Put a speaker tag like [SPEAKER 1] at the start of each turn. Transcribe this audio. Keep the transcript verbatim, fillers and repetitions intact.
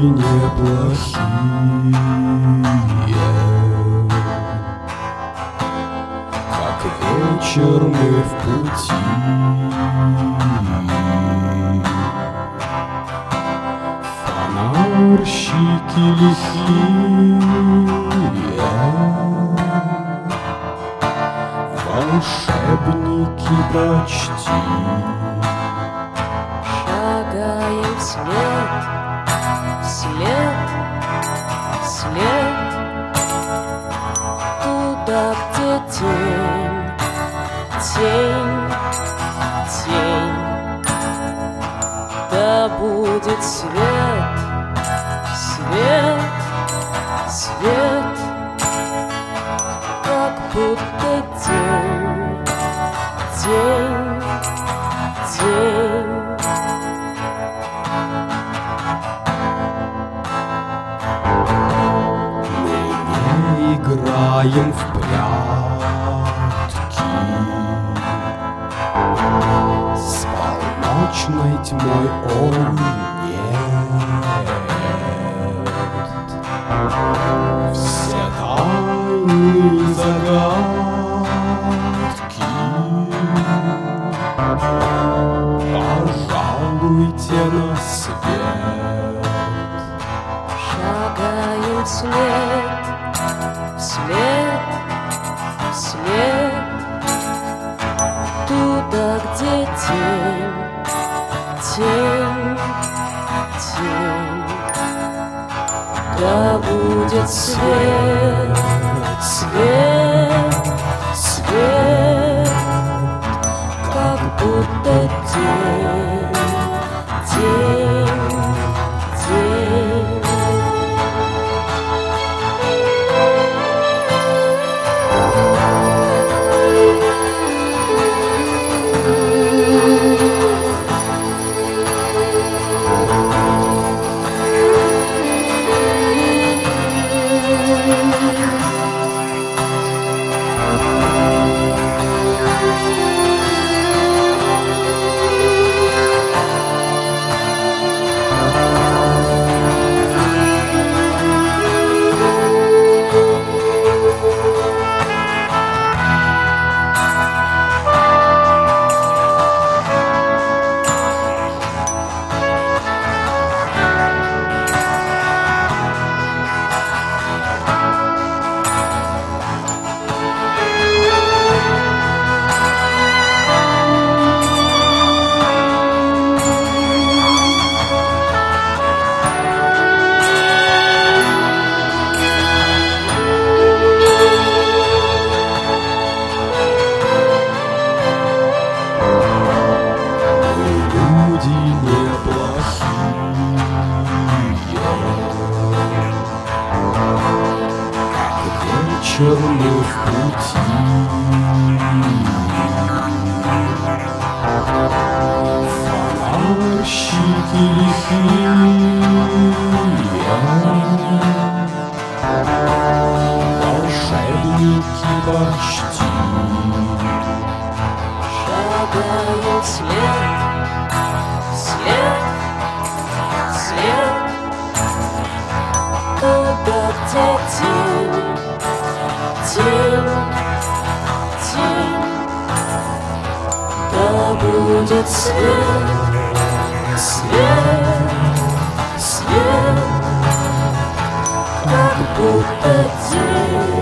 [SPEAKER 1] неплохие, как вечер мы в пути. Фонарщики лихие, волшебники почти.
[SPEAKER 2] Шагаем вслед, вслед, вслед, туда, где тень, тень, тень. Да будет свет, свет, свет, как будто день, день, день.
[SPEAKER 1] Мы не играем в прятки с полночной тьмой, о нет. Все тайны и загадки пожалуйте на свет.
[SPEAKER 2] Шагаем вслед, вслед, вслед, туда, где тень, тень, тень. Да будет свет, свет, свет, как будто день, день, день.
[SPEAKER 1] Черных пути. Фонарщики лихие, волшебники почти.
[SPEAKER 2] Шагаем вслед, вслед, вслед, туда, где тень, тень, тень. Да будет свет, свет, свет, как будто день.